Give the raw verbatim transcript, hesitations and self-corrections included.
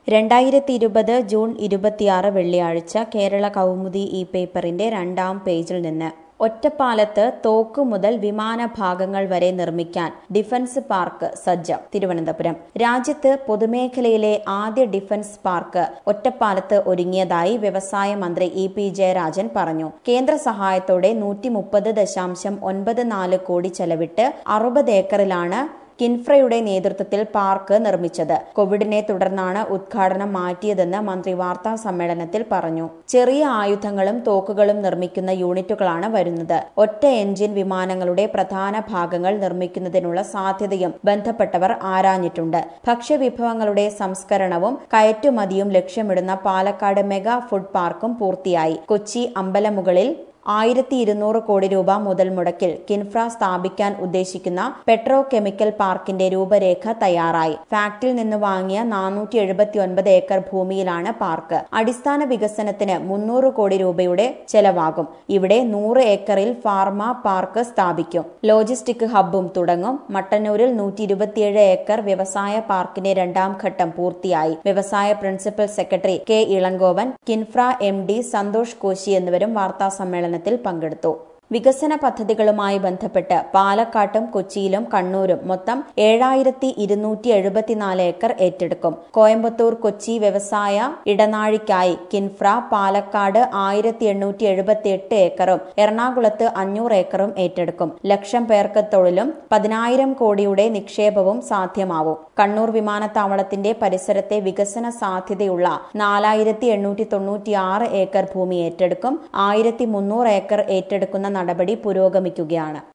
രണ്ടായിരത്തി ഇരുപത് ജൂൺ ഇരുപത്തിയാറ് വെള്ളിയാഴ്ച കേരള കൗമുദി ഈ പേപ്പറിന്റെ രണ്ടാം പേജിൽ നിന്ന് ഒറ്റപ്പാലത്ത് തോക്ക് മുതൽ വിമാനഭാഗങ്ങൾ വരെ നിർമ്മിക്കാൻ ഡിഫൻസ് പാർക്ക് സജ്ജം. തിരുവനന്തപുരം. രാജ്യത്ത് പൊതുമേഖലയിലെ ആദ്യ ഡിഫൻസ് പാർക്ക് ഒറ്റപ്പാലത്ത് ഒരുങ്ങിയതായി വ്യവസായ മന്ത്രി ഇ പി ജയരാജൻ പറഞ്ഞു. കേന്ദ്ര സഹായത്തോടെ നൂറ്റി മുപ്പത് ദശാംശം ഒൻപത് നാല് കോടി ചെലവിട്ട് അറുപത് ഏക്കറിലാണ് കിൻഫ്രയുടെ നേതൃത്വത്തിൽ പാർക്ക് നിർമ്മിച്ചത്. കോവിഡിനെ തുടർന്നാണ് ഉദ്ഘാടനം മാറ്റിയതെന്ന് മന്ത്രി വാർത്താ സമ്മേളനത്തിൽ പറഞ്ഞു. ചെറിയ ആയുധങ്ങളും തോക്കുകളും നിർമ്മിക്കുന്ന യൂണിറ്റുകളാണ് വരുന്നത്. ഒറ്റ എഞ്ചിൻ വിമാനങ്ങളുടെ പ്രധാന ഭാഗങ്ങൾ നിർമ്മിക്കുന്നതിനുള്ള സാധ്യതയും ബന്ധപ്പെട്ടവർ ആരാഞ്ഞിട്ടുണ്ട്. ഭക്ഷ്യവിഭവങ്ങളുടെ സംസ്കരണവും കയറ്റുമതിയും ലക്ഷ്യമിടുന്ന പാലക്കാട് മെഗാ ഫുഡ് പാർക്കും പൂർത്തിയായി. കൊച്ചി അമ്പലമുകളിൽ ആയിരത്തി ഇരുന്നൂറ് കോടി രൂപ മുതൽ മുടക്കിൽ കിൻഫ്ര സ്ഥാപിക്കാൻ ഉദ്ദേശിക്കുന്ന പെട്രോ കെമിക്കൽ പാർക്കിന്റെ രൂപരേഖ തയ്യാറായി. ഫാക്ടറിയിൽ നിന്ന് വാങ്ങിയ നാനൂറ്റി എഴുപത്തി ഒൻപത് ഏക്കർ ഭൂമിയിലാണ് പാർക്ക്. അടിസ്ഥാന വികസനത്തിന് മുന്നൂറ് കോടി രൂപയുടെ ചെലവാകും. ഇവിടെ നൂറ് ഏക്കറിൽ ഫാർമ പാർക്ക് സ്ഥാപിക്കും. ലോജിസ്റ്റിക് ഹബ്ബും തുടങ്ങും. മട്ടന്നൂരിൽ നൂറ്റി ഇരുപത്തിയേഴ് ഏക്കർ വ്യവസായ പാർക്കിന്റെ രണ്ടാം ഘട്ടം പൂർത്തിയായി. വ്യവസായ principal secretary K Elangovan, Kinfra M D Santhosh Koshy എന്നിവരും വാർത്താ സമ്മേളനത്തിൽ പങ്കെടുത്തു. വികസന പദ്ധതികളുമായി ബന്ധപ്പെട്ട് പാലക്കാട്ടും കൊച്ചിയിലും കണ്ണൂരും മൊത്തം ഏഴായിരത്തി ഇരുന്നൂറ്റി എഴുപത്തിനാല് ഏക്കർ ഏറ്റെടുക്കും. കോയമ്പത്തൂർ കൊച്ചി വ്യവസായ ഇടനാഴിക്കായി കിൻഫ്ര പാലക്കാട് ആയിരത്തി എണ്ണൂറ്റി എഴുപത്തി എട്ട് ഏക്കറും എറണാകുളത്ത് അഞ്ഞൂറ് ഏക്കറും ഏറ്റെടുക്കും. ലക്ഷം പേർക്ക് തൊഴിലും പതിനായിരം കോടിയുടെ നിക്ഷേപവും സാധ്യമാവും. കണ്ണൂർ വിമാനത്താവളത്തിന്റെ പരിസരത്തെ വികസന സാധ്യതയുള്ള നാലായിരത്തി എണ്ണൂറ്റി തൊണ്ണൂറ്റി ആറ് ഏക്കർ ഭൂമി ഏറ്റെടുക്കും. ആയിരത്തി മുന്നൂറ് ഏക്കർ ഏറ്റെടുക്കുന്ന നടപടി പുരോഗമിക്കുകയാണ്.